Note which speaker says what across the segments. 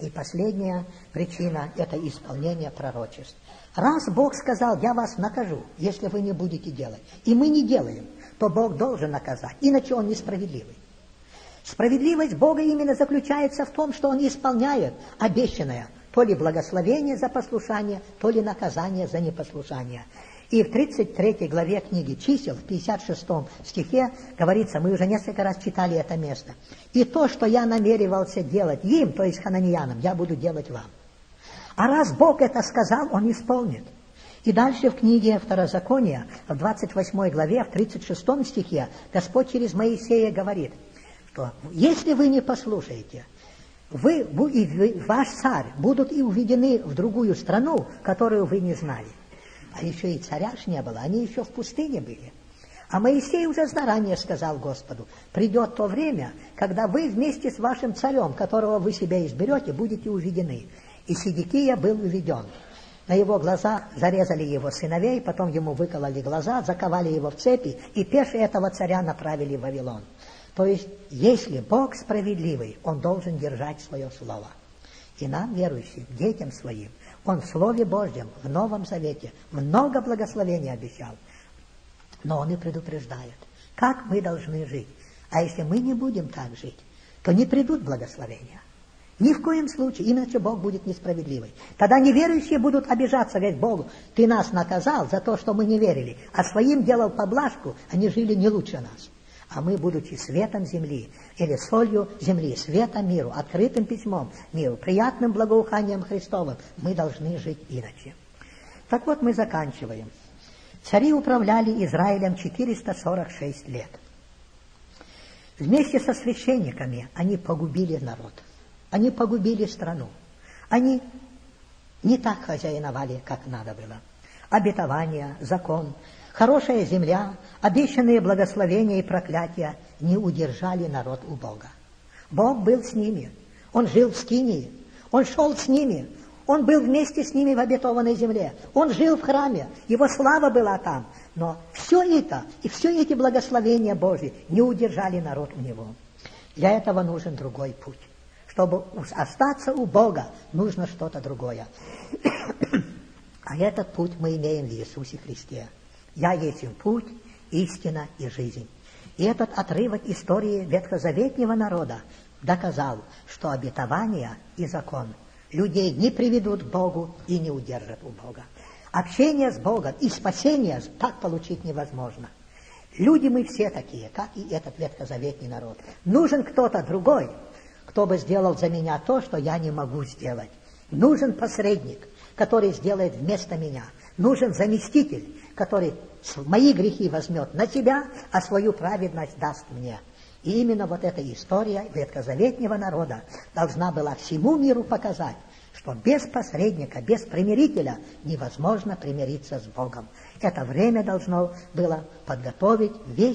Speaker 1: И последняя причина – это исполнение пророчеств. Раз Бог сказал: я вас накажу, если вы не будете делать, и мы не делаем, то Бог должен наказать, иначе Он несправедливый. Справедливость Бога именно заключается в том, что Он исполняет обещанное, то ли благословение за послушание, то ли наказание за непослушание. И в 33 главе книги Чисел, в 56 стихе говорится, мы уже несколько раз читали это место: «И то, что я намеревался делать им, то есть хананеянам, я буду делать вам». А раз Бог это сказал, Он исполнит. И дальше в книге Второзакония, в 28 главе, в 36 стихе, Господь через Моисея говорит, что если вы не послушаете, вы и ваш царь будут и уведены в другую страну, которую вы не знали. А еще и царя ж не было, они еще в пустыне были. А Моисей уже заранее сказал Господу: придет то время, когда вы вместе с вашим царем, которого вы себе изберете, будете уведены. И Сидекия был уведен. На его глазах зарезали его сыновей, потом ему выкололи глаза, заковали его в цепи, и пеше этого царя направили в Вавилон. То есть, если Бог справедливый, Он должен держать свое слово. И нам, верующим, детям своим, Он в Слове Божьем, в Новом Завете, много благословений обещал. Но Он и предупреждает, как мы должны жить. А если мы не будем так жить, то не придут благословения. Ни в коем случае, иначе Бог будет несправедливый. Тогда неверующие будут обижаться, говорить Богу: ты нас наказал за то, что мы не верили, а своим делал поблажку, они жили не лучше нас. А мы, будучи светом земли, или солью земли, светом миру, открытым письмом миру, приятным благоуханием Христовым, мы должны жить иначе. Так вот, мы заканчиваем. Цари управляли Израилем 446 лет. Вместе со священниками они погубили народ. Они погубили страну. Они не так хозяиновали, как надо было. Обетование, закон, хорошая земля, обещанные благословения и проклятия не удержали народ у Бога. Бог был с ними. Он жил в Скинии. Он шел с ними. Он был вместе с ними в обетованной земле. Он жил в храме. Его слава была там. Но все это и все эти благословения Божьи не удержали народ у него. Для этого нужен другой путь. Чтобы остаться у Бога, нужно что-то другое. А этот путь мы имеем в Иисусе Христе. «Я есть им путь, истина и жизнь». И этот отрывок истории ветхозаветнего народа доказал, что обетование и закон людей не приведут к Богу и не удержат у Бога. Общение с Богом и спасение так получить невозможно. Люди мы все такие, как и этот ветхозаветный народ. Нужен кто-то другой, кто бы сделал за меня то, что я не могу сделать. Нужен посредник, который сделает вместо меня. Нужен заместитель, который мои грехи возьмет на себя, а свою праведность даст мне. И именно вот эта история ветхозаветнего народа должна была всему миру показать, что без посредника, без примирителя невозможно примириться с Богом. Это время должно было подготовить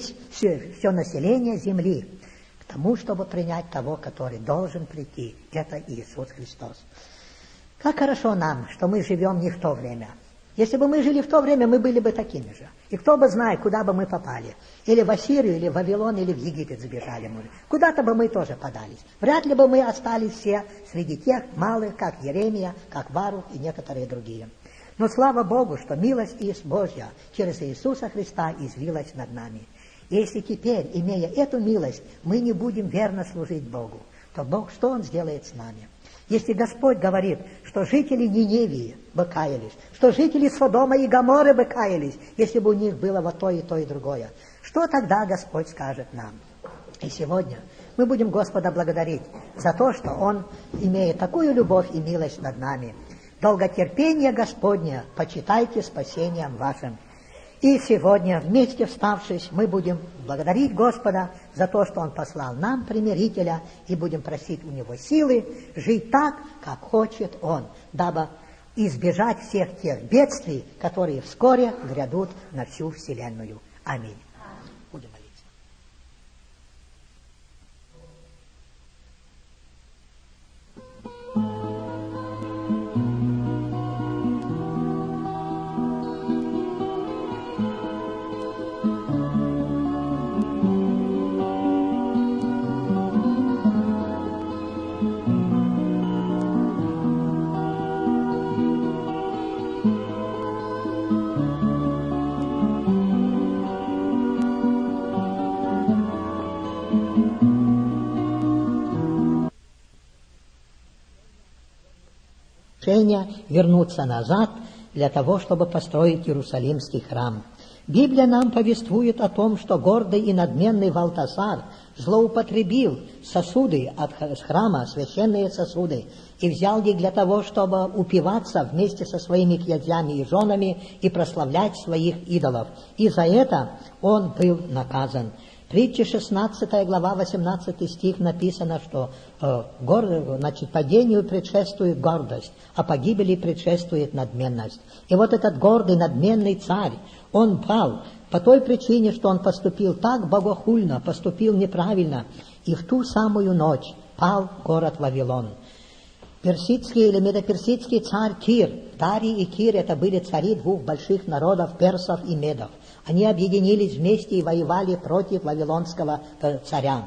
Speaker 1: все население земли к тому, чтобы принять того, который должен прийти. Это Иисус Христос. Как хорошо нам, что мы живем не в то время. Если бы мы жили в то время, мы были бы такими же. И кто бы знает, куда бы мы попали. Или в Ассирию, или в Вавилон, или в Египет забежали. Может. Куда-то бы мы тоже подались. Вряд ли бы мы остались все среди тех малых, как Еремия, как Варух и некоторые другие. Но слава Богу, что милость Божья через Иисуса Христа извилась над нами. И если теперь, имея эту милость, мы не будем верно служить Богу, то Бог, что Он сделает с нами? Если Господь говорит, что жители Ниневии бы каялись, что жители Содома и Гоморры бы каялись, если бы у них было вот то, и другое, что тогда Господь скажет нам? И сегодня мы будем Господа благодарить за то, что Он имеет такую любовь и милость над нами. Долготерпение Господне почитайте спасением вашим. И сегодня, вместе вставшись, мы будем благодарить Господа за то, что Он послал нам примирителя, и будем просить у Него силы жить так, как хочет Он, дабы избежать всех тех бедствий, которые вскоре грядут на всю вселенную. Аминь. Будем молиться. решение вернуться назад для того, чтобы построить Иерусалимский храм. Библия нам повествует о том, что гордый и надменный Валтасар злоупотребил сосуды от храма, священные сосуды, и взял их для того, чтобы упиваться вместе со своими князьями и женами и прославлять своих идолов. И за это он был наказан. Притча 16 глава, 18 стих написано, что падению предшествует гордость, а погибели предшествует надменность. И вот этот гордый, надменный царь, он пал по той причине, что он поступил так богохульно, поступил неправильно. И в ту самую ночь пал город Вавилон. Персидский или медоперсидский царь Кир, Дарий и Кир — это были цари двух больших народов, персов и медов. Они объединились вместе и воевали против вавилонского царя.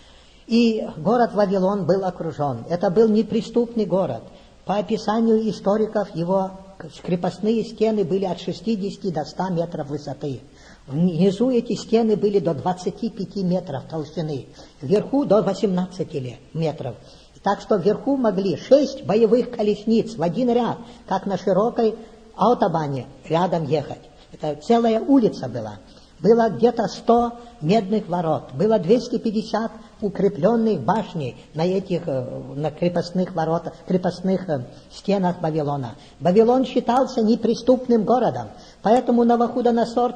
Speaker 1: И город Вавилон был окружен. Это был неприступный город. По описанию историков, его крепостные стены были от 60 до 100 метров высоты. Внизу эти стены были до 25 метров толщины, вверху до 18 метров. Так что вверху могли 6 боевых колесниц в один ряд, как на широкой автобане рядом ехать. Это целая улица была. Было где-то 100 медных ворот, было 250 укрепленных башней на крепостных воротах, крепостных стенах Вавилона. Вавилон считался неприступным городом, поэтому Навуходоносор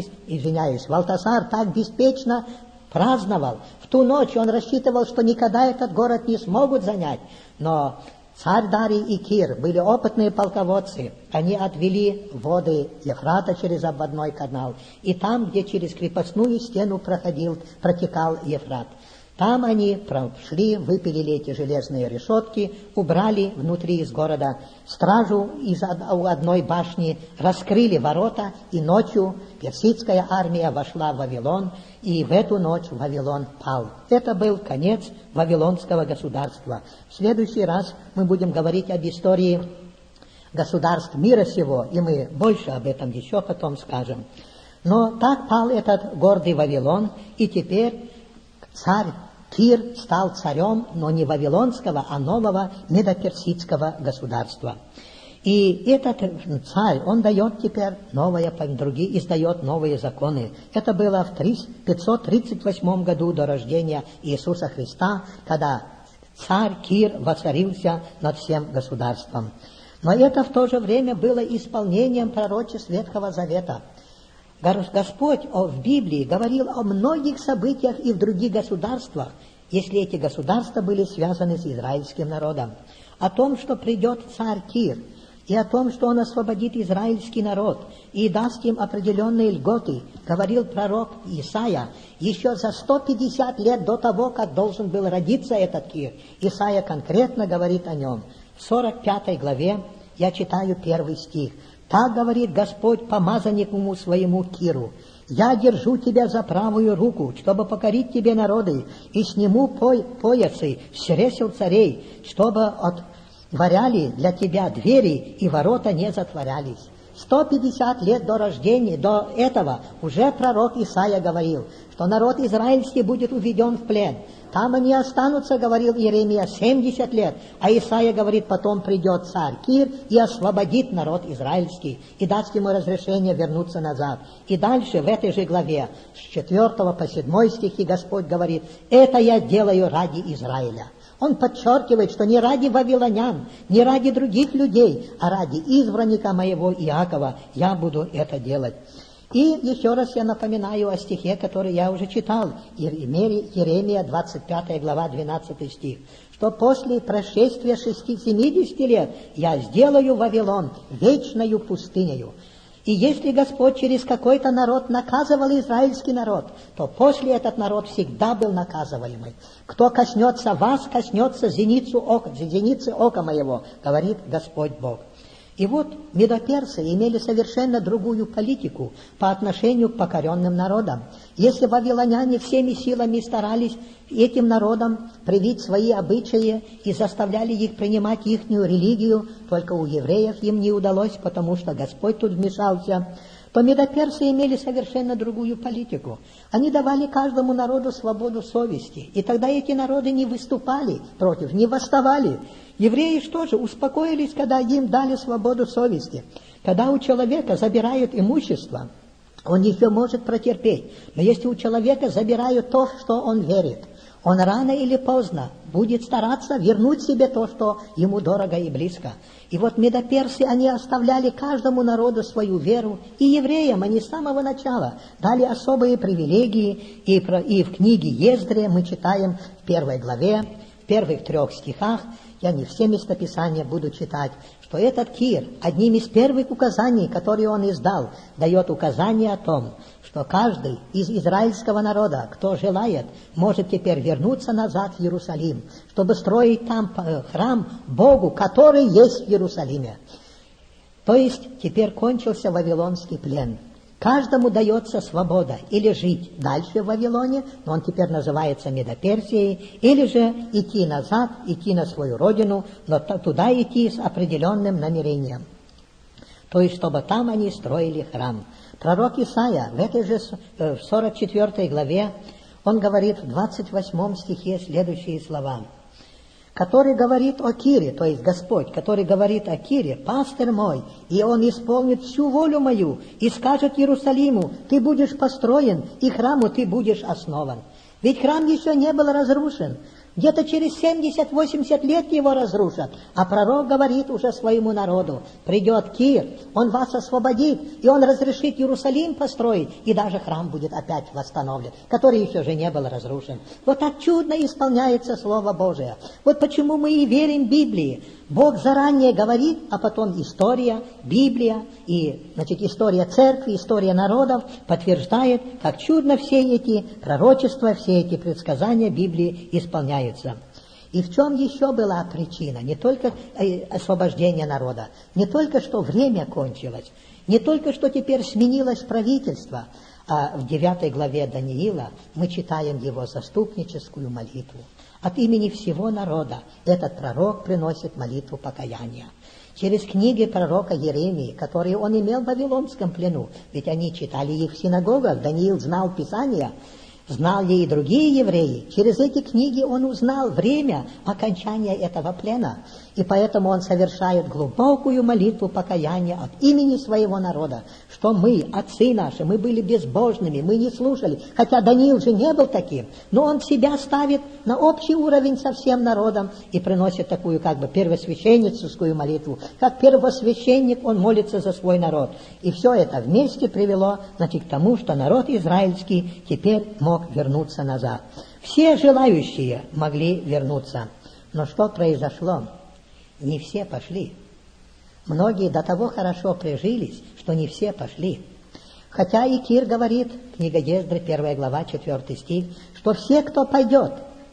Speaker 1: Валтасар так беспечно праздновал. В ту ночь он рассчитывал, что никогда этот город не смогут занять. Но царь Дарий и Кир были опытные полководцы. Они отвели воды Ефрата через обводной канал. И там, где через крепостную стену протекал Ефрат. Там они прошли, выпилили эти железные решетки, убрали внутри из города стражу у одной башни, раскрыли ворота, и ночью персидская армия вошла в Вавилон, и в эту ночь Вавилон пал. Это был конец вавилонского государства. В следующий раз мы будем говорить об истории государств мира сего, и мы больше об этом еще потом скажем. Но так пал этот гордый Вавилон, и теперь царь Кир стал царем, но не вавилонского, а нового медоперсидского государства. И этот царь, он дает теперь издает новые законы. Это было в 538 году до рождения Иисуса Христа, когда царь Кир воцарился над всем государством. Но это в то же время было исполнением пророчеств Ветхого Завета. Господь в Библии говорил о многих событиях и в других государствах, если эти государства были связаны с израильским народом. О том, что придет царь Кир, и о том, что он освободит израильский народ и даст им определенные льготы, говорил пророк Исаия еще за 150 лет до того, как должен был родиться этот Кир. Исаия конкретно говорит о нем. В 45 главе я читаю 1 стих. «Так говорит Господь помазаннику своему Киру: я держу тебя за правую руку, чтобы покорить тебе народы, и сниму поясы с чресел царей, чтобы отворяли для тебя двери, и ворота не затворялись». 150 лет до рождения, до этого, уже пророк Исаия говорил, что народ израильский будет уведен в плен. Там они останутся, говорил Иеремия, 70 лет. А Исаия говорит, потом придет царь Кир и освободит народ израильский, и даст ему разрешение вернуться назад. И дальше, в этой же главе, с 4 по 7 стихи, Господь говорит: это я делаю ради Израиля. Он подчеркивает, что не ради вавилонян, не ради других людей, а ради избранника моего Иакова я буду это делать. И еще раз я напоминаю о стихе, который я уже читал, Иеремия 25 глава 12 стих, что после прошествия 70 лет я сделаю Вавилон вечною пустынею. И если Господь через какой-то народ наказывал израильский народ, то после этот народ всегда был наказываемый. Кто коснется вас, коснется зеницы ока моего, говорит Господь Бог. И вот медоперсы имели совершенно другую политику по отношению к покоренным народам. Если вавилоняне всеми силами старались этим народам привить свои обычаи и заставляли их принимать ихнюю религию, только у евреев им не удалось, потому что Господь тут вмешался, то медоперсы имели совершенно другую политику. Они давали каждому народу свободу совести, и тогда эти народы не выступали против, не восставали. Евреи что же, успокоились, когда им дали свободу совести. Когда у человека забирают имущество, он еще может протерпеть. Но если у человека забирают то, что он верит, он рано или поздно будет стараться вернуть себе то, что ему дорого и близко. И вот медоперсы, они оставляли каждому народу свою веру, и евреям они с самого начала дали особые привилегии, и в книге Ездре мы читаем в 1 главе, в первых 3 стихах, я не все местописания буду читать, что этот Кир, одним из первых указаний, которые он издал, дает указание о том, что каждый из израильского народа, кто желает, может теперь вернуться назад в Иерусалим, чтобы строить там храм Богу, который есть в Иерусалиме. То есть теперь кончился Вавилонский плен. Каждому дается свобода или жить дальше в Вавилоне, но он теперь называется Медоперсией, или же идти назад, идти на свою родину, но туда идти с определенным намерением. То есть, чтобы там они строили храм. Пророк Исаия в этой же 44 главе, он говорит в 28 стихе следующие слова. Который говорит о Кире, то есть Господь, который говорит о Кире, пастырь мой, и он исполнит всю волю мою, и скажет Иерусалиму, ты будешь построен, и храму ты будешь основан. Ведь храм еще не был разрушен. Где-то через 70-80 лет его разрушат. А пророк говорит уже своему народу, придет Кир, он вас освободит, и он разрешит Иерусалим построить, и даже храм будет опять восстановлен, который еще же не был разрушен. Вот так чудно исполняется Слово Божие. Вот почему мы и верим Библии. Бог заранее говорит, а потом история, Библия, и, история церкви, история народов подтверждает, как чудно все эти пророчества, все эти предсказания Библии исполняются. И в чем еще была причина? Не только освобождение народа, не только что время кончилось, не только что теперь сменилось правительство, а в 9 главе Даниила мы читаем его заступническую молитву. От имени всего народа этот пророк приносит молитву покаяния. Через книги пророка Еремии, которые он имел в Вавилонском плену, ведь они читали их в синагогах, Даниил знал Писания, знал ли и другие евреи. Через эти книги он узнал время окончания этого плена. И поэтому он совершает глубокую молитву покаяния от имени своего народа, что мы, отцы наши, мы были безбожными, мы не слушали. Хотя Даниил же не был таким, но он себя ставит на общий уровень со всем народом и приносит такую первосвященническую молитву. Как первосвященник он молится за свой народ. И все это вместе привело к тому, что народ израильский теперь мог вернуться назад. Все желающие могли вернуться. Но что произошло? Не все пошли. Многие до того хорошо прижились, что не все пошли. Хотя и Кир говорит, книга Ездры, 1 глава, 4 стих, что все, кто пойдет,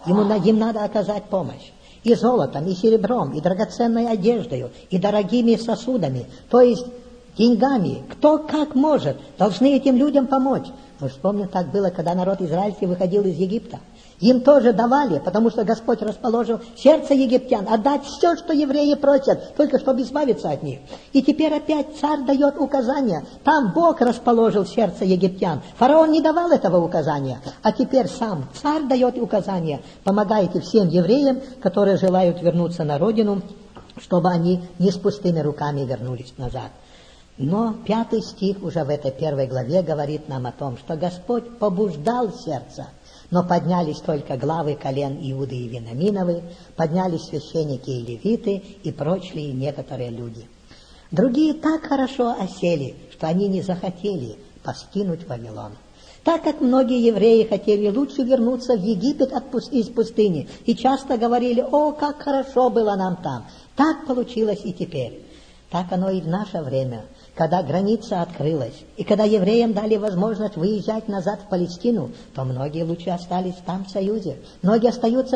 Speaker 1: им надо оказать помощь. И золотом, и серебром, и драгоценной одеждой, и дорогими сосудами, то есть деньгами. Кто как может, должны этим людям помочь. Мы вспомним, так было, когда народ израильский выходил из Египта. Им тоже давали, потому что Господь расположил сердце египтян отдать все, что евреи просят, только чтобы избавиться от них. И теперь опять царь дает указания. Там Бог расположил сердце египтян. Фараон не давал этого указания, а теперь сам царь дает указания. Помогайте всем евреям, которые желают вернуться на родину, чтобы они не с пустыми руками вернулись назад. Но 5 стих уже в этой 1 главе говорит нам о том, что Господь побуждал сердце, но поднялись только главы колен Иуды и Вениаминовы, поднялись священники и левиты и прочие некоторые люди. Другие так хорошо осели, что они не захотели покинуть Вавилон. Так как многие евреи хотели лучше вернуться в Египет из пустыни и часто говорили: «О, как хорошо было нам там!» Так получилось и теперь. Так оно и в наше время. Когда граница открылась, и когда евреям дали возможность выезжать назад в Палестину, то многие лучше остались там, в Союзе. Многие остаются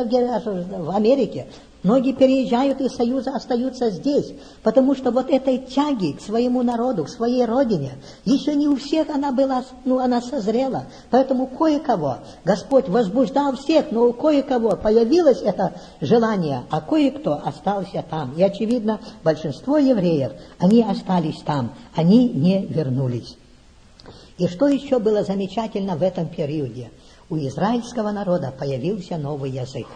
Speaker 1: в Америке. Многие переезжают из Союза, остаются здесь, потому что вот этой тяги к своему народу, к своей родине, еще не у всех она была, она созрела. Поэтому кое-кого Господь возбуждал всех, но у кое-кого появилось это желание, а кое-кто остался там. И, очевидно, большинство евреев, они остались там, они не вернулись. И что еще было замечательно в этом периоде? У израильского народа появился новый язык.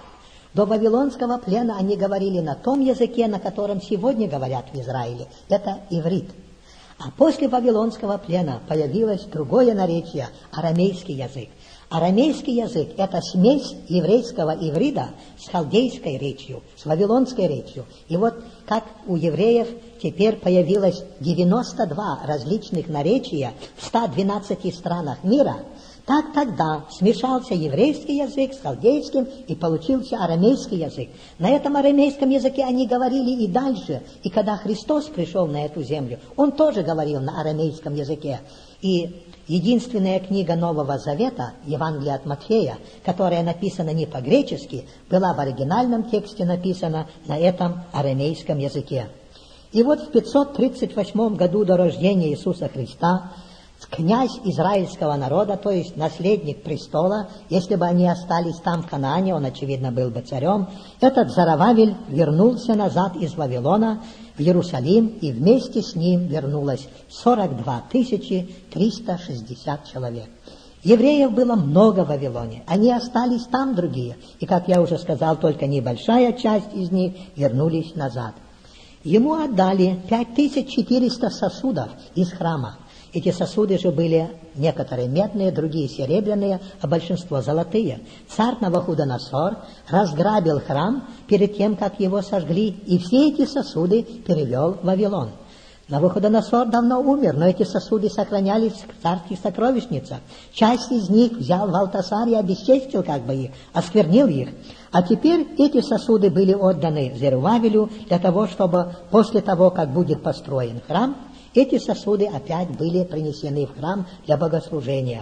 Speaker 1: До вавилонского плена они говорили на том языке, на котором сегодня говорят в Израиле. Это иврит. А после вавилонского плена появилось другое наречие – арамейский язык. Арамейский язык – это смесь еврейского иврита с халдейской речью, с вавилонской речью. И вот как у евреев теперь появилось 92 различных наречия в 112 странах мира, так тогда смешался еврейский язык с халдейским и получился арамейский язык. На этом арамейском языке они говорили и дальше. И когда Христос пришел на эту землю, Он тоже говорил на арамейском языке. И единственная книга Нового Завета, Евангелие от Матфея, которая написана не по-гречески, была в оригинальном тексте написана на этом арамейском языке. И вот в 538 году до рождения Иисуса Христа князь израильского народа, то есть наследник престола, если бы они остались там в Ханаане, он, очевидно, был бы царем, этот Зоровавель вернулся назад из Вавилона в Иерусалим, и вместе с ним вернулось 42 360 человек. Евреев было много в Вавилоне, они остались там другие, и, как я уже сказал, только небольшая часть из них вернулись назад. Ему отдали 5400 сосудов из храма. Эти сосуды же были некоторые медные, другие серебряные, а большинство золотые. Царь Навуходоносор разграбил храм перед тем, как его сожгли, и все эти сосуды перевел в Вавилон. Навуходоносор давно умер, но эти сосуды сохранялись в царских сокровищницах. Часть из них взял Валтасар и обесчестил их, осквернил их. А теперь эти сосуды были отданы Зерубабелю для того, чтобы после того, как будет построен храм, эти сосуды опять были принесены в храм для богослужения.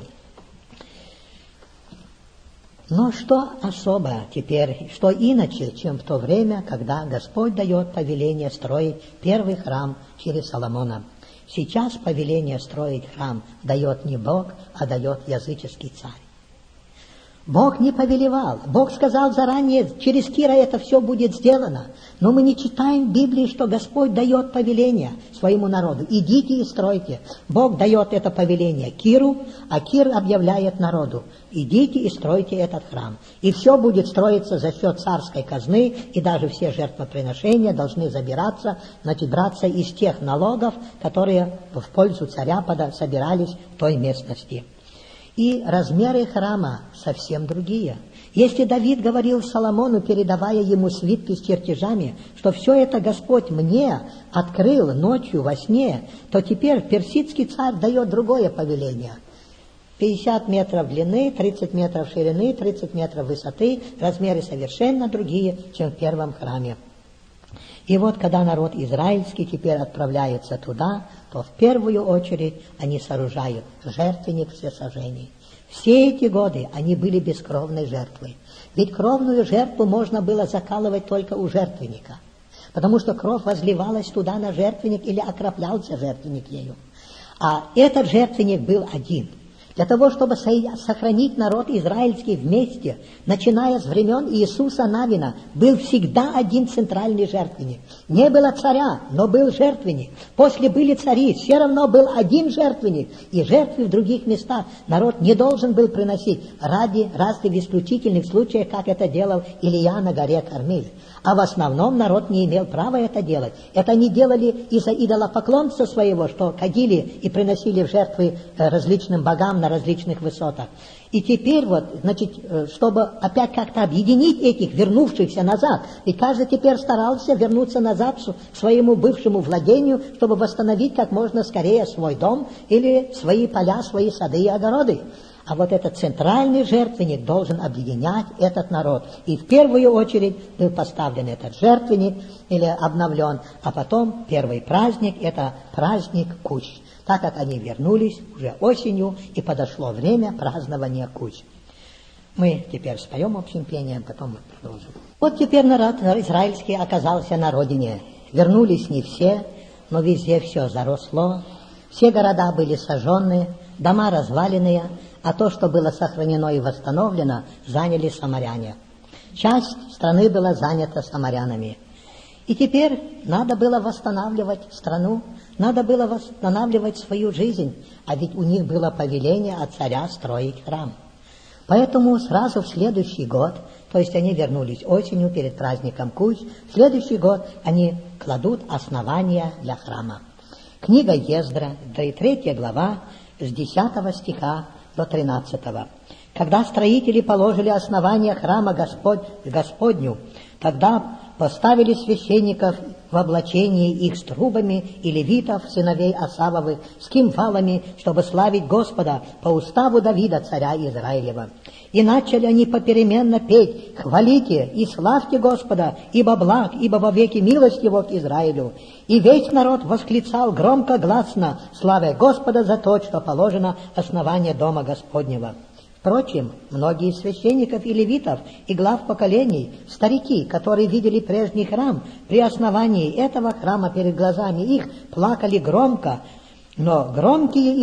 Speaker 1: Но что особо теперь, что иначе, чем в то время, когда Господь дает повеление строить первый храм через Соломона? Сейчас повеление строить храм дает не Бог, а дает языческий царь. Бог не повелевал. Бог сказал заранее, через Кира это все будет сделано. Но мы не читаем в Библии, что Господь дает повеление своему народу. Идите и стройте. Бог дает это повеление Киру, а Кир объявляет народу. Идите и стройте этот храм. И все будет строиться за счет царской казны, и даже все жертвоприношения должны забираться, браться из тех налогов, которые в пользу царя собирались в той местности. И размеры храма совсем другие. Если Давид говорил Соломону, передавая ему свитки с чертежами, что все это Господь мне открыл ночью во сне, то теперь персидский царь дает другое повеление. 50 метров длины, 30 метров ширины, 30 метров высоты, размеры совершенно другие, чем в первом храме. И вот, когда народ израильский теперь отправляется туда, то в первую очередь они сооружают жертвенник всесожжений. Все эти годы они были бескровной жертвой. Ведь кровную жертву можно было закалывать только у жертвенника, потому что кровь возливалась туда на жертвенник или окроплялся жертвенник ею. А этот жертвенник был один. Для того, чтобы сохранить народ израильский вместе, начиная с времен Иисуса Навина, был всегда один центральный жертвенник. Не было царя, но был жертвенник. После были цари, все равно был один жертвенник. И жертвы в других местах народ не должен был приносить ради разве в исключительных случаях, как это делал Илия на горе Кармель. А в основном народ не имел права это делать. Это они делали из-за идолопоклонства своего, что кадили и приносили в жертвы различным богам на различных высотах. И теперь чтобы опять как-то объединить этих вернувшихся назад, ведь каждый теперь старался вернуться назад к своему бывшему владению, чтобы восстановить как можно скорее свой дом или свои поля, свои сады и огороды. А вот этот центральный жертвенник должен объединять этот народ. И в первую очередь был поставлен этот жертвенник или обновлен, а потом первый праздник – это праздник Куч. Так как они вернулись уже осенью, и подошло время празднования Куч. Мы теперь споем общим пением, потом мы продолжим. Вот теперь народ израильский оказался на родине. Вернулись не все, но везде все заросло. Все города были сожжены, дома разваленные, а то, что было сохранено и восстановлено, заняли самаряне. Часть страны была занята самарянами. И теперь надо было восстанавливать страну, надо было восстанавливать свою жизнь, а ведь у них было повеление от царя строить храм. Поэтому сразу в следующий год То есть они вернулись осенью перед праздником Кущ. В следующий год они кладут основания для храма. Книга Ездра, 3 глава, с 10 стиха до 13. Когда строители положили основания храма Господню, тогда поставили священников в облачении их с трубами и левитов, сыновей Асавовых, с кимвалами, чтобы славить Господа по уставу Давида, царя Израилева. И начали они попеременно петь: «Хвалите и славьте Господа, ибо благ, ибо вовеки милость Его к Израилю». И весь народ восклицал громко-гласно, славя Господа за то, что положено основание дома Господнего. Впрочем, многие из священников и левитов и глав поколений, старики, которые видели прежний храм, при основании этого храма перед глазами их плакали громко, но многие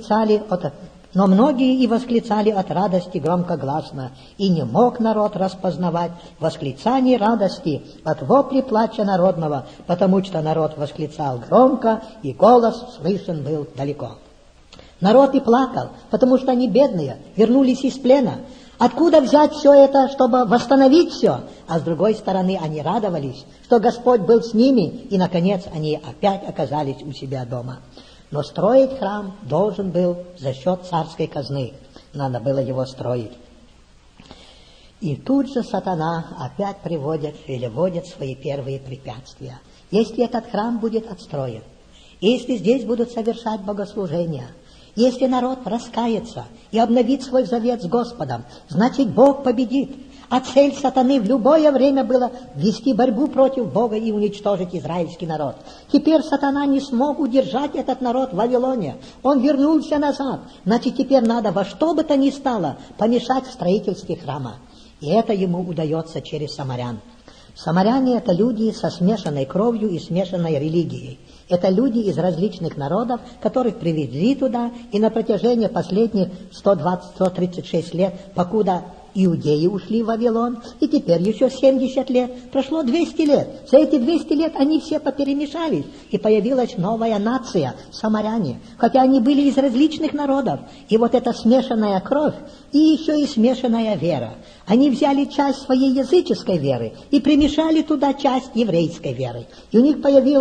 Speaker 1: и восклицали от радости громкогласно, и не мог народ распознавать восклицаний радости от вопли плача народного, потому что народ восклицал громко, и голос слышен был далеко. Народ и плакал, потому что они бедные, вернулись из плена. Откуда взять все это, чтобы восстановить все? А с другой стороны, они радовались, что Господь был с ними, и, наконец, они опять оказались у себя дома. Но строить храм должен был за счет царской казны. Надо было его строить. И тут же сатана опять вводит свои первые препятствия. Если этот храм будет отстроен, если здесь будут совершать богослужения, если народ раскается и обновит свой завет с Господом, значит, Бог победит. А цель сатаны в любое время было вести борьбу против Бога и уничтожить израильский народ. Теперь сатана не смог удержать этот народ в Вавилоне. Он вернулся назад. Значит, теперь надо во что бы то ни стало помешать в строительстве храма. И это ему удается через самарян. Самаряне — это люди со смешанной кровью и смешанной религией. Это люди из различных народов, которых привезли туда, и на протяжении последних 136 лет, покуда иудеи ушли в Вавилон, и теперь еще 70 лет, прошло 200 лет. За эти 200 лет они все поперемешались, и появилась новая нация, самаряне, хотя они были из различных народов. И вот эта смешанная кровь, и еще и смешанная вера. Они взяли часть своей языческой веры и примешали туда часть еврейской веры. И у них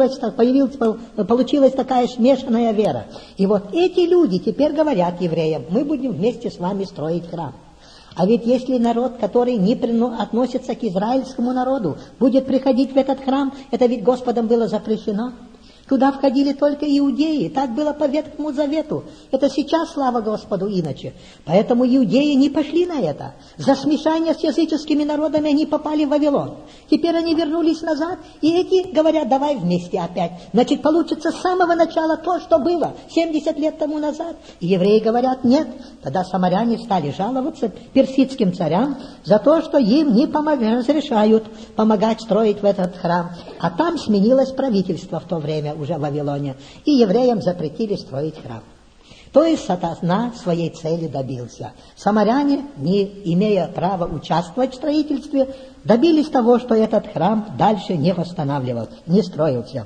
Speaker 1: получилась такая смешанная вера. И вот эти люди теперь говорят евреям: мы будем вместе с вами строить храм. А ведь если народ, который не относится к израильскому народу, будет приходить в этот храм, это ведь Господом было запрещено. Туда входили только иудеи, так было по Ветхому Завету. Это сейчас, слава Господу, иначе. Поэтому иудеи не пошли на это. За смешание с языческими народами они попали в Вавилон. Теперь они вернулись назад, и эти говорят: давай вместе опять. Значит, получится с самого начала то, что было 70 лет тому назад. И евреи говорят: нет. Тогда самаряне стали жаловаться персидским царям за то, что им не разрешают помогать строить в этот храм. А там сменилось правительство в то время уже в Вавилоне, и евреям запретили строить храм. То есть сатана своей цели добился. Самаряне, не имея права участвовать в строительстве, добились того, что этот храм дальше не восстанавливал, не строился.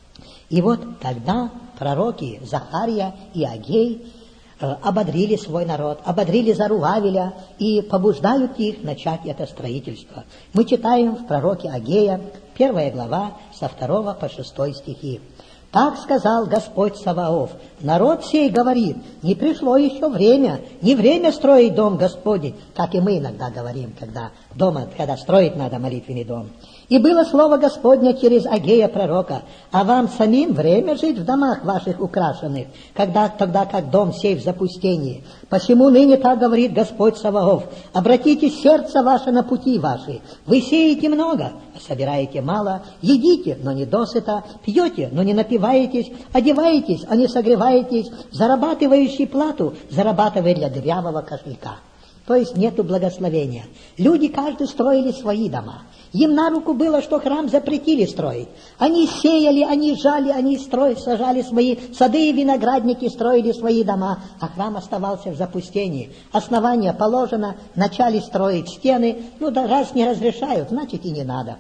Speaker 1: И вот тогда пророки Захария и Агей ободрили свой народ, ободрили Зарувавеля и побуждают их начать это строительство. Мы читаем в пророке Агея, 1 глава, со 2 по 6 стихи. «Так сказал Господь Саваоф: народ сей говорит, не пришло еще время, не время строить дом Господень», как и мы иногда говорим, когда строить надо молитвенный дом. «И было слово Господне через Агея пророка: а вам самим время жить в домах ваших украшенных, тогда как дом сей в запустении. Посему ныне так говорит Господь Саваоф: обратите сердце ваше на пути ваши. Вы сеете много, а собираете мало, едите, но не досыта, пьете, но не напиваетесь, одеваетесь, а не согреваетесь, зарабатывающий плату зарабатывает для дырявого кошелька». То есть нету благословения. Люди каждый строили свои дома. Им на руку было, что храм запретили строить. Они сеяли, они жали, они сажали свои сады и виноградники, строили свои дома, а храм оставался в запустении. Основание положено, начали строить стены, раз не разрешают, значит и не надо.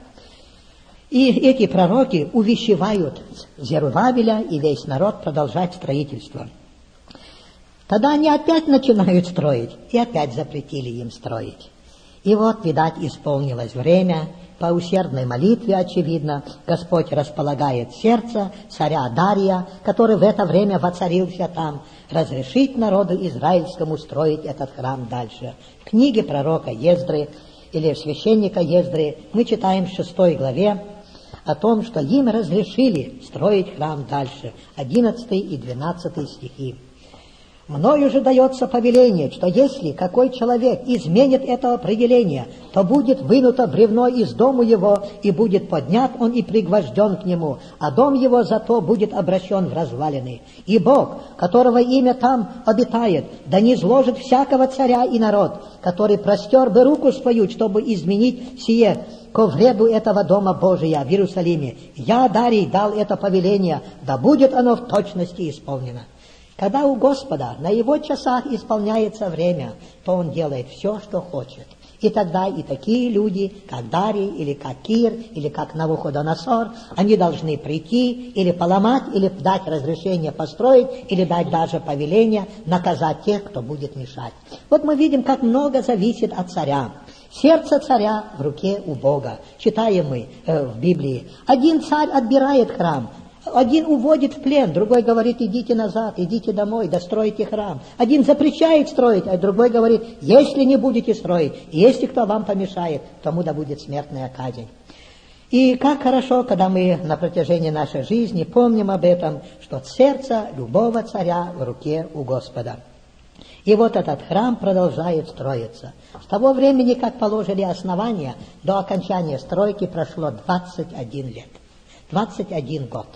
Speaker 1: И эти пророки увещевают Зерубабеля и весь народ продолжать строительство. Тогда они опять начинают строить, и опять запретили им строить. И вот, видать, исполнилось время. По усердной молитве, очевидно, Господь располагает сердце царя Дария, который в это время воцарился там, разрешить народу израильскому строить этот храм дальше. В книге пророка Ездры или священника Ездры мы читаем в 6 главе о том, что им разрешили строить храм дальше, 11 и 12 стихи. «Мною же дается повеление, что если какой человек изменит это определение, то будет вынуто бревно из дому его, и будет поднят он и пригвожден к нему, а дом его зато будет обращен в развалины. И Бог, которого имя там обитает, да низвложит всякого царя и народ, который простер бы руку свою, чтобы изменить сие ко вреду этого дома Божия в Иерусалиме. Я, Дарий, дал это повеление, да будет оно в точности исполнено». Когда у Господа на Его часах исполняется время, то Он делает все, что хочет. И тогда и такие люди, как Дарий, или как Кир, или как Навуходоносор, они должны прийти или поломать, или дать разрешение построить, или дать даже повеление наказать тех, кто будет мешать. Вот мы видим, как много зависит от царя. Сердце царя в руке у Бога. Читаем мы в Библии. Один царь отбирает храм, один уводит в плен, другой говорит: идите назад, идите домой, достройте храм. Один запрещает строить, а другой говорит: если не будете строить, если кто вам помешает, тому да будет смертная казнь. И как хорошо, когда мы на протяжении нашей жизни помним об этом, что сердце любого царя в руке у Господа. И вот этот храм продолжает строиться. С того времени, как положили основания, до окончания стройки прошло 21 лет. 21 год.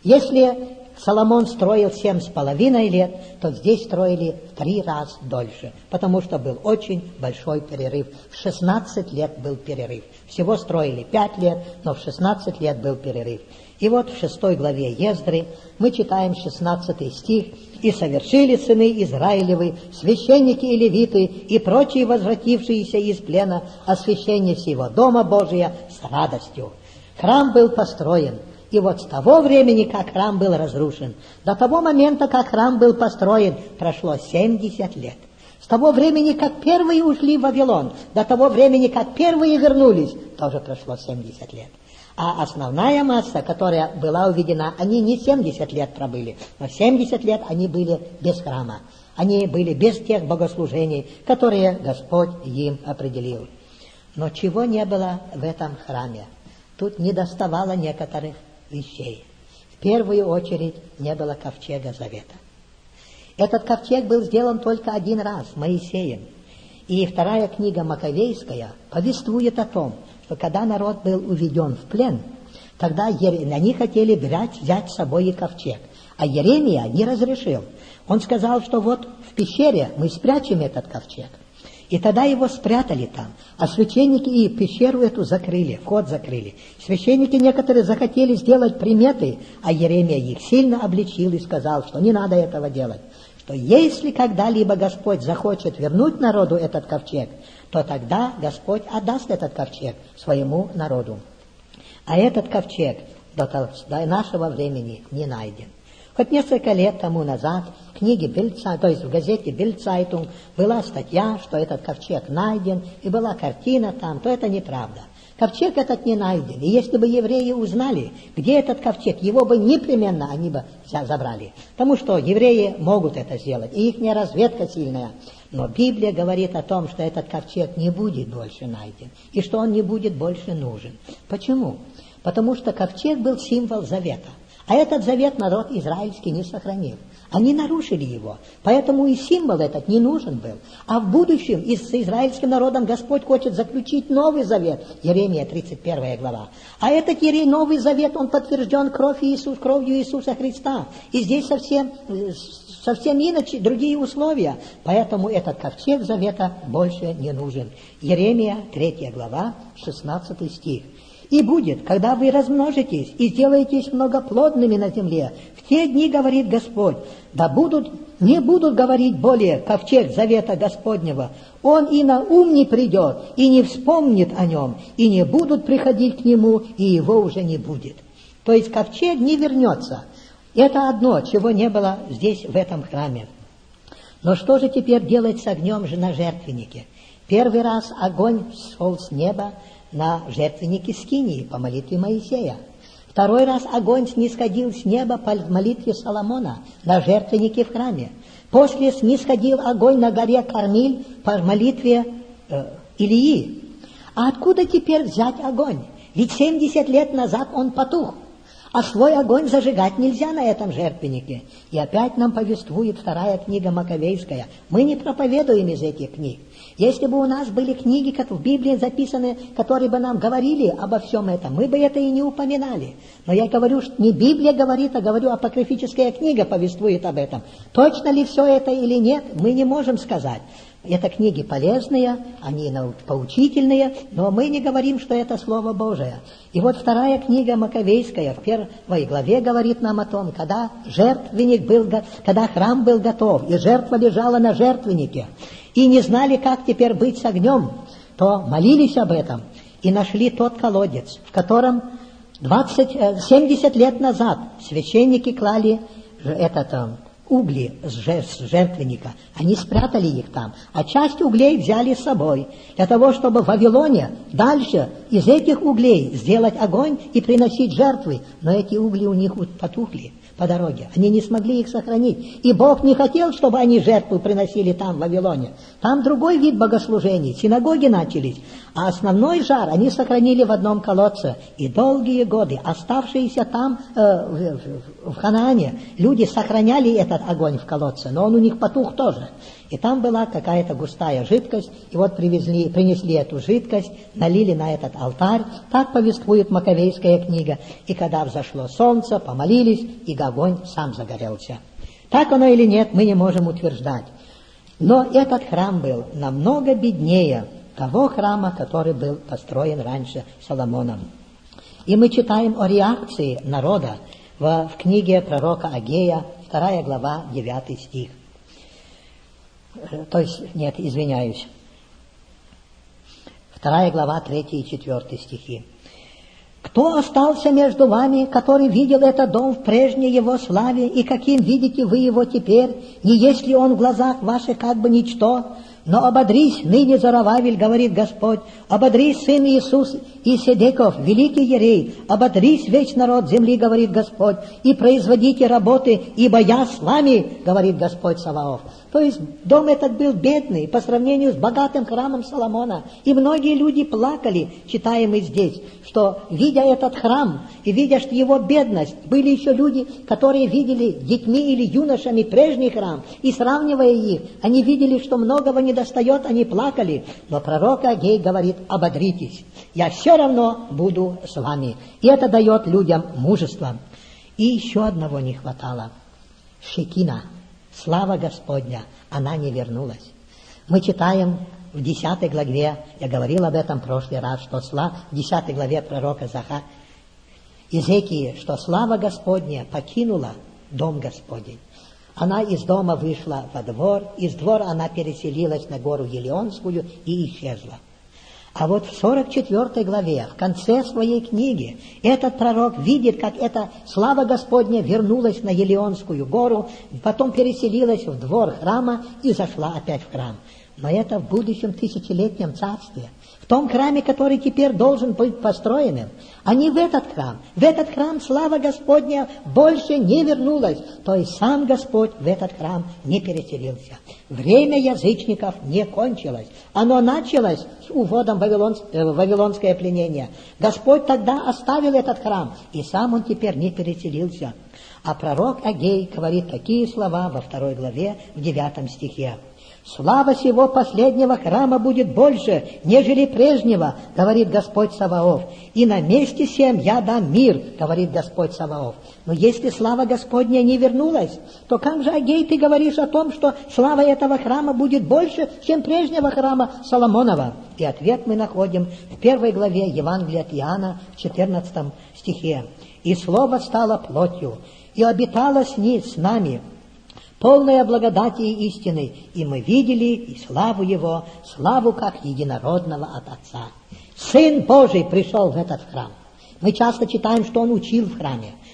Speaker 1: Если Соломон строил 7,5 лет, то здесь строили в 3 раза дольше, потому что был очень большой перерыв. В 16 лет был перерыв. Всего строили 5 лет, но в 16 лет был перерыв. И вот в 6 главе Ездры мы читаем 16 стих: «И совершили сыны Израилевы, священники и левиты, и прочие возвратившиеся из плена, освящение всего дома Божия с радостью». Храм был построен. И вот с того времени, как храм был разрушен, до того момента, как храм был построен, прошло 70 лет. С того времени, как первые ушли в Вавилон, до того времени, как первые вернулись, тоже прошло 70 лет. А основная масса, которая была уведена, они не 70 лет пробыли, но 70 лет они были без храма. Они были без тех богослужений, которые Господь им определил. Но чего не было в этом храме? Тут недоставало некоторых вещей. В первую очередь не было ковчега завета. Этот ковчег был сделан только один раз Моисеем. И 2 книга Маковейская повествует о том, что когда народ был уведен в плен, тогда они хотели взять с собой и ковчег. А Иеремия не разрешил. Он сказал, что вот в пещере мы спрячем этот ковчег. И тогда его спрятали там, а священники и пещеру эту закрыли, вход закрыли. Священники некоторые захотели сделать приметы, а Иеремия их сильно обличил и сказал, что не надо этого делать. Что если когда-либо Господь захочет вернуть народу этот ковчег, то тогда Господь отдаст этот ковчег своему народу. А этот ковчег до нашего времени не найден. Хоть несколько лет тому назад в книге то есть в газете Bild-Zeitung была статья, что этот ковчег найден, и была картина там, то это неправда. Ковчег этот не найден. И если бы евреи узнали, где этот ковчег, его бы непременно они бы забрали. Потому что евреи могут это сделать, и их разведка сильная. Но Библия говорит о том, что этот ковчег не будет больше найден, и что он не будет больше нужен. Почему? Потому что ковчег был символ завета. А этот завет народ израильский не сохранил. Они нарушили его. Поэтому и символ этот не нужен был. А в будущем и с израильским народом Господь хочет заключить новый завет. Иеремия 31 глава. А этот новый завет, он подтвержден кровью Иисуса Христа. И здесь совсем иначе, другие условия. Поэтому этот ковчег завета больше не нужен. Иеремия 3 глава, 16 стих. «И будет, когда вы размножитесь и сделаетесь многоплодными на земле, в те дни, говорит Господь, не будут говорить более ковчег завета Господнего, он и на ум не придет, и не вспомнит о нем, и не будут приходить к нему, и его уже не будет». То есть ковчег не вернется. Это одно, чего не было здесь, в этом храме. Но что же теперь делать с огнем на жертвеннике? Первый раз огонь шел с неба на жертвеннике Скинии по молитве Моисея. Второй раз огонь снисходил с неба по молитве Соломона на жертвеннике в храме. После снисходил огонь на горе Кармиль по молитве Илии. А откуда теперь взять огонь? Ведь 70 лет назад он потух. А свой огонь зажигать нельзя на этом жертвеннике. И опять нам повествует вторая книга Маковейская. Мы не проповедуем из этих книг. Если бы у нас были книги, как в Библии записаны, которые бы нам говорили обо всем этом, мы бы это и не упоминали. Но я говорю, что не Библия говорит, а говорю, апокрифическая книга повествует об этом. Точно ли все это или нет, мы не можем сказать. Это книги полезные, они поучительные, но мы не говорим, что это Слово Божие. И вот вторая книга Маковейская в 1 главе говорит нам о том, когда жертвенник был, когда храм был готов, и жертва лежала на жертвеннике, и не знали, как теперь быть с огнем, то молились об этом и нашли тот колодец, в котором 70 лет назад священники клали угли с жертвенника, они спрятали их там, а часть углей взяли с собой, для того, чтобы в Вавилоне дальше из этих углей сделать огонь и приносить жертвы, но эти угли у них потухли по дороге, они не смогли их сохранить, и Бог не хотел, чтобы они жертву приносили там, в Вавилоне. Там другой вид богослужений, синагоги начались, а основной жар они сохранили в одном колодце, и долгие годы оставшиеся там в Ханаане люди сохраняли этот огонь в колодце, но он у них потух тоже. И там была какая-то густая жидкость, и вот принесли эту жидкость, налили на этот алтарь. Так повествует Маковейская книга. И когда взошло солнце, помолились, и огонь сам загорелся. Так оно или нет, мы не можем утверждать. Но этот храм был намного беднее того храма, который был построен раньше Соломоном. И мы читаем о реакции народа в книге пророка Агея, 2 глава, 9 стих. То есть, нет, извиняюсь. 2 глава, 3 и 4 стихи. «Кто остался между вами, который видел этот дом в прежней его славе, и каким видите вы его теперь, не есть ли он в глазах ваших как бы ничто? Но ободрись ныне, Зоровавель, говорит Господь, ободрись, сын Иисус и Седеков, великий Ерей, ободрись весь народ земли, говорит Господь, и производите работы, ибо я с вами, говорит Господь Саваоф». То есть дом этот был бедный по сравнению с богатым храмом Соломона. И многие люди плакали, читаем мы здесь, что, видя этот храм и видя, что его бедность, были еще люди, которые видели детьми или юношами прежний храм, и сравнивая их, они видели, что многого недостает, они плакали. Но пророк Агей говорит: ободритесь, я все равно буду с вами. И это дает людям мужество. И еще одного не хватало. Шекина. Слава Господня, она не вернулась. Мы читаем в 10 главе, я говорил об этом в прошлый раз, что в 10 главе пророка Изекии, что слава Господня покинула дом Господень. Она из дома вышла во двор, из двора она переселилась на гору Елеонскую и исчезла. А вот в 44 главе, в конце своей книги, этот пророк видит, как эта слава Господня вернулась на Елеонскую гору, потом переселилась в двор храма и зашла опять в храм. Но это в будущем тысячелетнем царстве, в том храме, который теперь должен быть построенным, а не в этот храм. В этот храм слава Господня больше не вернулась, то есть сам Господь в этот храм не переселился. Время язычников не кончилось, оно началось с уводом в вавилонское пленение. Господь тогда оставил этот храм, и сам он теперь не переселился. А пророк Агей говорит такие слова во 2 главе, в 9 стихе. «Слава сего последнего храма будет больше, нежели прежнего, говорит Господь Саваоф, и на месте сем я дам мир, говорит Господь Саваоф». Но если слава Господня не вернулась, то как же, Агей, ты говоришь о том, что слава этого храма будет больше, чем прежнего храма Соломонова? И ответ мы находим в 1 главе Евангелия от Иоанна, в 14 стихе. «И слово стало плотью, и обитало с нами, полная благодати и истины, и мы видели и славу Его, славу как единородного от Отца». Сын Божий пришел в этот храм. Мы часто читаем, что Он учил в храме,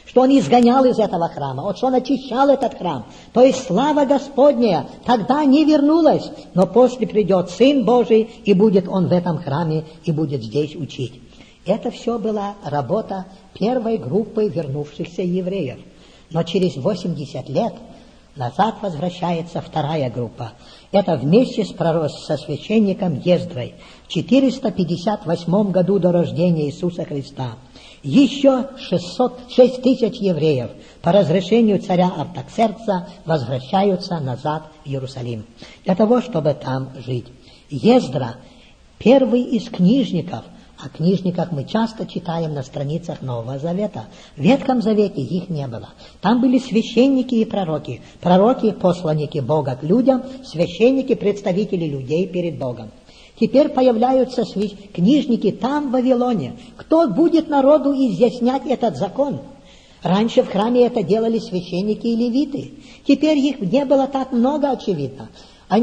Speaker 1: что он изгонял из этого храма, вот что он очищал этот храм. То есть слава Господня тогда не вернулась, но после придет Сын Божий, и будет он в этом храме, и будет здесь учить. Это все была работа первой группы вернувшихся евреев. Но через 80 лет назад возвращается вторая группа. Это вместе со священником Ездрой в 458 году до рождения Иисуса Христа. Еще 6 тысяч евреев по разрешению царя Артаксеркса возвращаются назад в Иерусалим для того, чтобы там жить. Ездра – первый из книжников. О книжниках мы часто читаем на страницах Нового Завета. В Ветхом Завете их не было. Там были священники и пророки. Пророки – посланники Бога к людям, священники – представители людей перед Богом. Теперь появляются книжники там, в Вавилоне. Кто будет народу изъяснять этот закон? Раньше в храме это делали священники и левиты. Теперь их не было так много, очевидно. А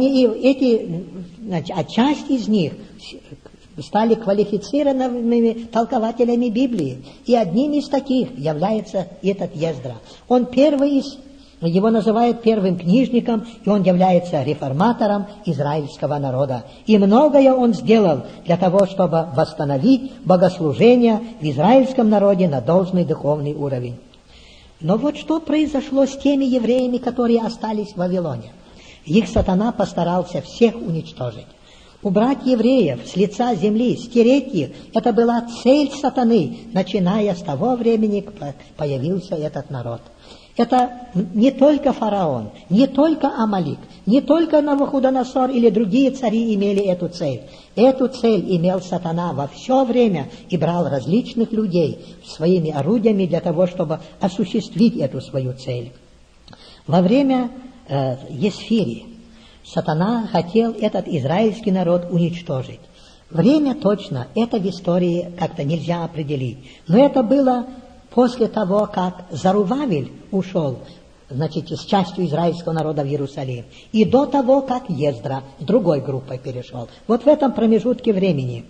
Speaker 1: часть из них стали квалифицированными толкователями Библии. И одним из таких является этот Ездра. Он его называют первым книжником, и он является реформатором израильского народа. И многое он сделал для того, чтобы восстановить богослужение в израильском народе на должный духовный уровень. Но вот что произошло с теми евреями, которые остались в Вавилоне. Их сатана постарался всех уничтожить. Убрать евреев с лица земли, стереть их, это была цель сатаны, начиная с того времени, как появился этот народ. Это не только фараон, не только Амалик, не только Навуходоносор или другие цари имели эту цель. Эту цель имел сатана во все время и брал различных людей своими орудиями для того, чтобы осуществить эту свою цель. Во время Есфири сатана хотел этот израильский народ уничтожить. Время точно, это в истории как-то нельзя определить. Но это было после того, как Зарувавель ушел, с частью израильского народа в Иерусалим, и до того, как Ездра с другой группой перешел. Вот в этом промежутке времени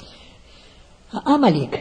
Speaker 1: Амалик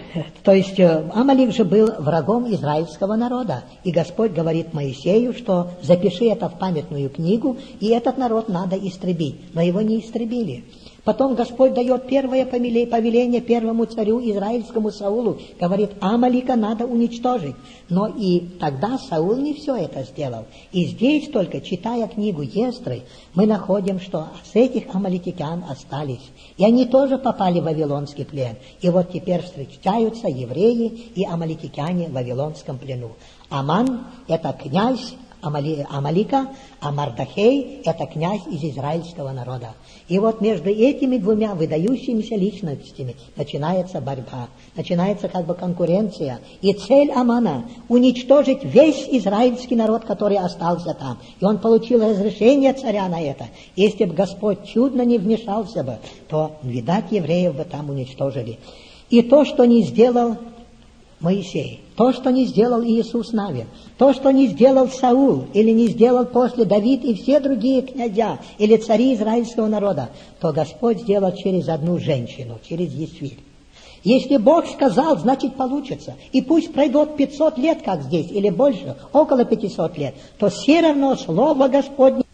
Speaker 1: же был врагом израильского народа. И Господь говорит Моисею, что запиши это в памятную книгу, и этот народ надо истребить. Но его не истребили. Потом Господь дает первое повеление первому царю израильскому Саулу. Говорит, Амалика надо уничтожить. Но и тогда Саул не все это сделал. И здесь только, читая книгу Есдры, мы находим, что с этих амаликитян остались. И они тоже попали в вавилонский плен. И вот теперь встречаются евреи и амаликитяне в вавилонском плену. Аман – это князь Амалика, а Мардахей – это князь из израильского народа. И вот между этими двумя выдающимися личностями начинается борьба, начинается конкуренция. И цель Амана – уничтожить весь израильский народ, который остался там. И он получил разрешение царя на это. Если бы Господь чудно не вмешался бы, то, видать, евреев бы там уничтожили. И то, что не сделал Моисей, то, что не сделал Иисус Навин, то, что не сделал Саул, или не сделал после Давид и все другие князья, или цари израильского народа, то Господь сделал через одну женщину, через Есфирь. Если Бог сказал, значит получится. И пусть пройдет 500 лет, как здесь, или больше, около 500 лет, то все равно Слово Господне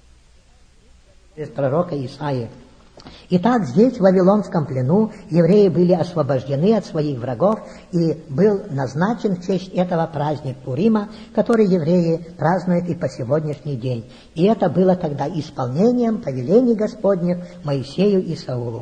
Speaker 1: через пророка Исаии. Итак, здесь, в Вавилонском плену, евреи были освобождены от своих врагов, и был назначен в честь этого праздник Пурима, который евреи празднуют и по сегодняшний день. И это было тогда исполнением повелений Господних Моисею и Саулу.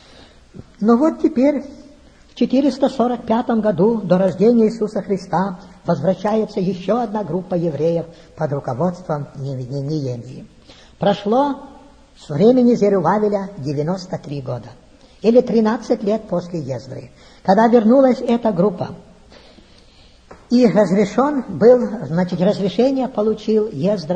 Speaker 1: Но вот теперь, в 445 году до рождения Иисуса Христа, возвращается еще одна группа евреев под руководством Неемии. Прошло с времени Зерубавеля 93 года, или 13 лет после Ездры, когда вернулась эта группа. И разрешение получил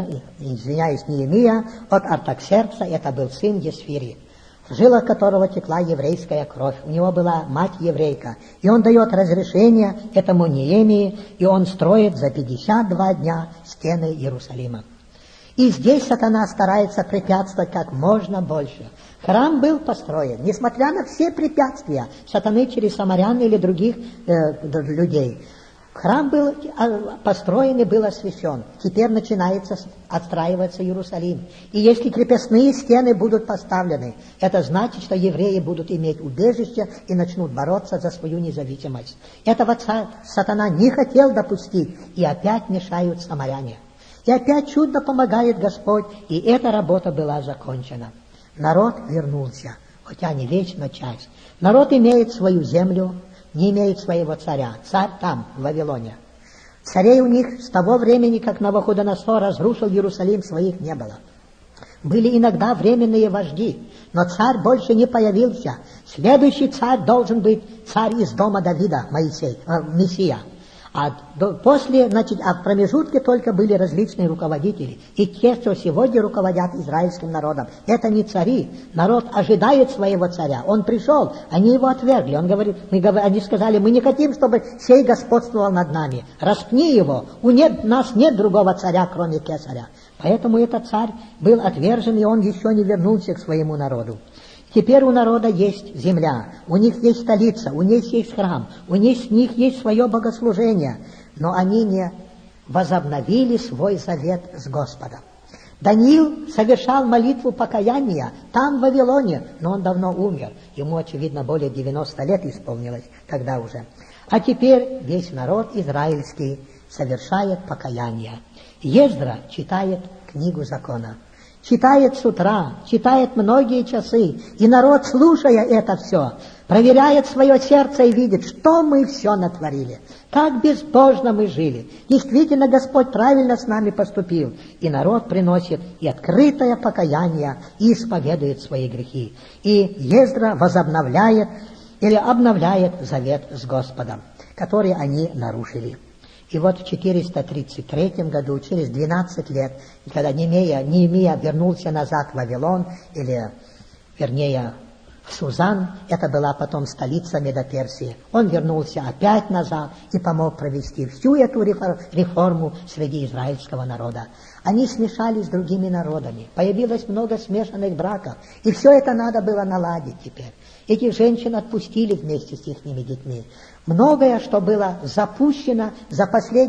Speaker 1: Неемия от Артаксеркса, это был сын Есфири, в жилах которого текла еврейская кровь. У него была мать еврейка. И он дает разрешение этому Неемии, и он строит за 52 дня стены Иерусалима. И здесь сатана старается препятствовать как можно больше. Храм был построен, несмотря на все препятствия сатаны через самарян или других людей. Храм был построен и был освящен. Теперь начинается отстраиваться Иерусалим. И если крепостные стены будут поставлены, это значит, что евреи будут иметь убежище и начнут бороться за свою независимость. Этого сатана не хотел допустить, и опять мешают самаряне. И опять чудно помогает Господь, и эта работа была закончена. Народ вернулся, хотя не весь, но часть. Народ имеет свою землю, не имеет своего царя. Царь там, в Вавилоне. Царей у них с того времени, как Навуходоносор разрушил Иерусалим, своих не было. Были иногда временные вожди, но царь больше не появился. Следующий царь должен быть царь из дома Давида, Мессия. А в промежутке только были различные руководители. И те, что сегодня руководят израильским народом, это не цари. Народ ожидает своего царя. Он пришел, они его отвергли. Они сказали, мы не хотим, чтобы сей господствовал над нами. Распни его. У нас нет другого царя, кроме Кесаря. Поэтому этот царь был отвержен, и он еще не вернулся к своему народу. Теперь у народа есть земля, у них есть столица, у них есть храм, у них есть свое богослужение, но они не возобновили свой завет с Господом. Даниил совершал молитву покаяния там, в Вавилоне, но он давно умер, ему, очевидно, более 90 лет исполнилось тогда уже. А теперь весь народ израильский совершает покаяние. Ездра читает книгу закона. Читает с утра, читает многие часы, и народ, слушая это все, проверяет свое сердце и видит, что мы все натворили, как безбожно мы жили. Действительно, Господь правильно с нами поступил, и народ приносит и открытое покаяние, и исповедует свои грехи. И Ездра возобновляет или обновляет завет с Господом, который они нарушили. И вот в 433 году, через 12 лет, когда Неемия вернулся назад в Вавилон, или, вернее, в Сузан, это была потом столица Медоперсии, он вернулся опять назад и помог провести всю эту реформу среди израильского народа. Они смешались с другими народами, появилось много смешанных браков, и все это надо было наладить теперь. Этих женщин отпустили вместе с их детьми. Многое, что было запущено за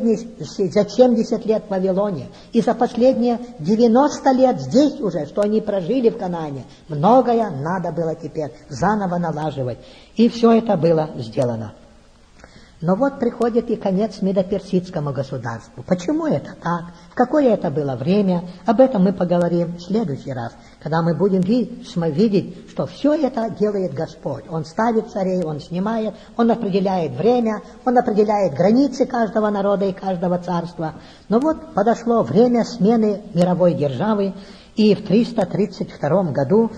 Speaker 1: 70 лет в Вавилоне и за последние 90 лет здесь уже, что они прожили в Канаане, многое надо было теперь заново налаживать. И все это было сделано. Но вот приходит и конец Медоперсидскому государству. Почему это так? В какое это было время? Об этом мы поговорим в следующий раз, когда мы будем видеть, что все это делает Господь. Он ставит царей, Он снимает, Он определяет время, Он определяет границы каждого народа и каждого царства. Но вот подошло время смены мировой державы, и в 332 году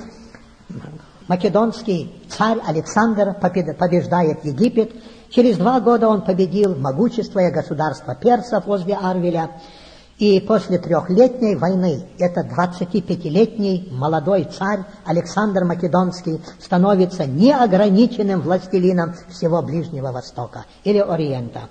Speaker 1: македонский царь Александр побеждает Египет. Через 2 года он победил могущество государства персов возле Арвеля. И после 3-летней войны этот 25-летний молодой царь Александр Македонский становится неограниченным властелином всего Ближнего Востока или Ориента.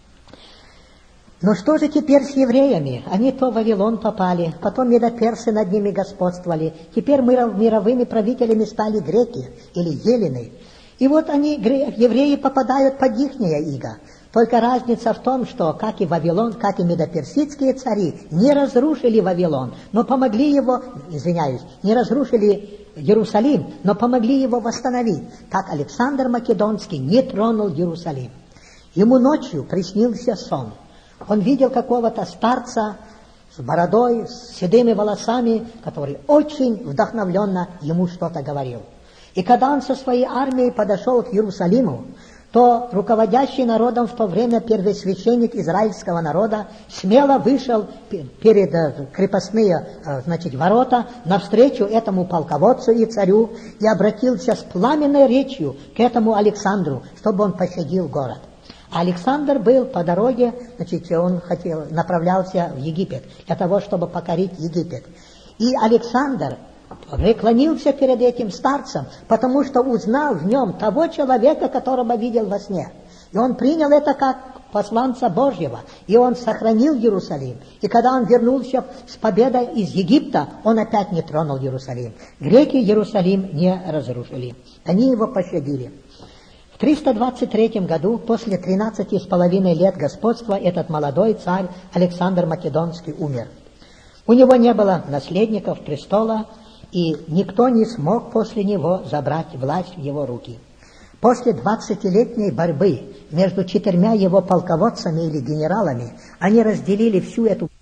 Speaker 1: Но что же теперь с евреями? Они то в Вавилон попали, потом медоперсы над ними господствовали. Теперь мировыми правителями стали греки или елены. И вот евреи попадают под ихнее иго. Только разница в том, что как и Вавилон, как и медоперсидские цари не разрушили Вавилон, но помогли его, не разрушили Иерусалим, но помогли его восстановить. Так Александр Македонский не тронул Иерусалим. Ему ночью приснился сон. Он видел какого-то старца с бородой, с седыми волосами, который очень вдохновленно ему что-то говорил. И когда он со своей армией подошел к Иерусалиму, то руководящий народом в то время первосвященник израильского народа смело вышел перед крепостные ворота навстречу этому полководцу и царю и обратился с пламенной речью к этому Александру, чтобы он пощадил город. Александр был по дороге, он направлялся в Египет для того, чтобы покорить Египет. И Александр преклонился перед этим старцем, потому что узнал в нем того человека, которого видел во сне. И он принял это как посланца Божьего, и он сохранил Иерусалим. И когда он вернулся с победой из Египта, он опять не тронул Иерусалим. Греки Иерусалим не разрушили, они его пощадили. В 323 году, после 13,5 лет господства, этот молодой царь Александр Македонский умер. У него не было наследников престола, и никто не смог после него забрать власть в его руки. После 20-летней борьбы между 4 его полководцами или генералами они разделили всю эту